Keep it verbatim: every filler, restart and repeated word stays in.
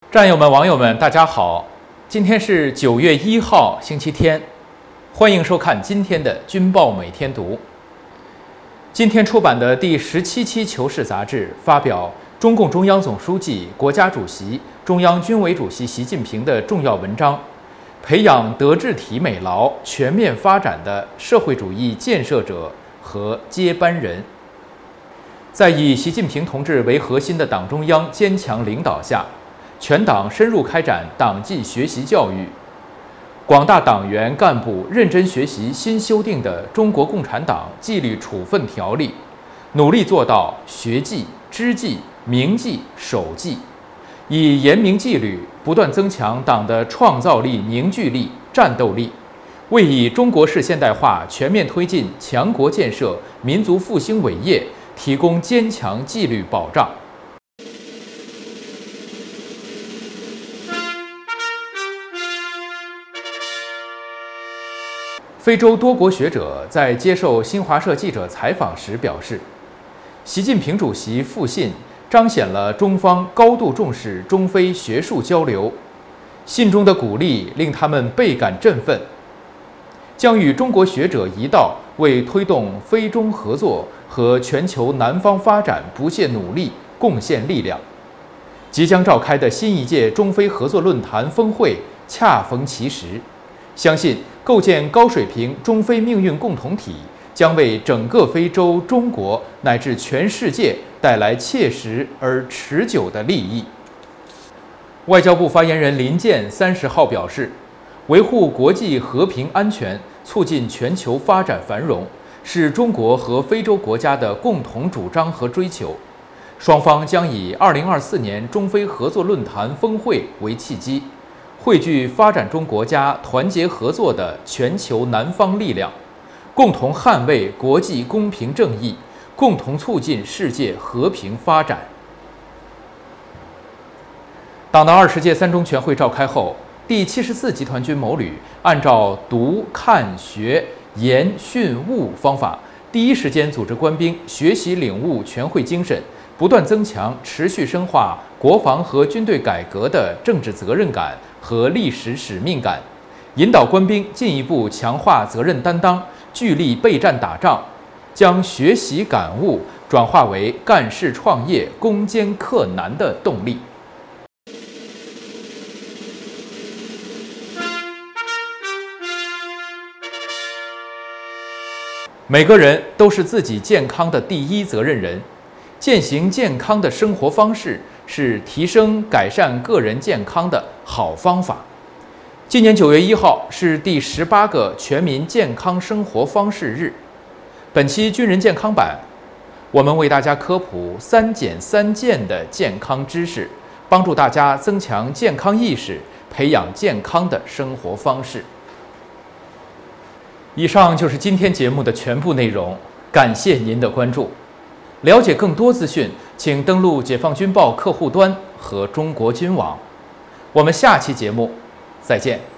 战友们、网友们，大家好！今天是九月一号，星期天，欢迎收看今天的《军报每天读》。今天出版的第十七期《求是》杂志发表中共中央总书记、国家主席、中央军委主席习近平的重要文章，培养德智体美劳全面发展的社会主义建设者和接班人。在以习近平同志为核心的党中央坚强领导下，全党深入开展党纪学习教育，广大党员干部认真学习新修订的《中国共产党纪律处分条例》，努力做到学纪、知纪、明纪、守纪，以严明纪律不断增强党的创造力、凝聚力、战斗力，为以中国式现代化全面推进强国建设、民族复兴伟业提供坚强纪律保障。非洲多国学者在接受新华社记者采访时表示，习近平主席复信彰显了中方高度重视中非学术交流，信中的鼓励令他们倍感振奋，将与中国学者一道为推动非中合作和全球南方发展不懈努力，贡献力量。即将召开的新一届中非合作论坛峰会恰逢其时，相信构建高水平中非命运共同体将为整个非洲、中国乃至全世界带来切实而持久的利益。外交部发言人林健三十号表示，维护国际和平安全，促进全球发展繁荣，是中国和非洲国家的共同主张和追求。双方将以二零二四年中非合作论坛峰会为契机，汇聚发展中国家团结合作的全球南方力量，共同捍卫国际公平正义，共同促进世界和平发展。党的二十届三中全会召开后，第七十四集团军某旅按照读、看、学、研、训、悟方法，第一时间组织官兵学习领悟全会精神，不断增强、持续深化国防和军队改革的政治责任感和历史使命感，引导官兵进一步强化责任担当，聚力备战打仗，将学习感悟转化为干事创业、攻坚克难的动力。每个人都是自己健康的第一责任人，践行健康的生活方式是提升改善个人健康的好方法。今年九月一号是第十八个全民健康生活方式日。本期军人健康版，我们为大家科普三减三健的健康知识，帮助大家增强健康意识，培养健康的生活方式。以上就是今天节目的全部内容，感谢您的关注。了解更多资讯，请登录解放军报客户端和中国军网。我们下期节目再见。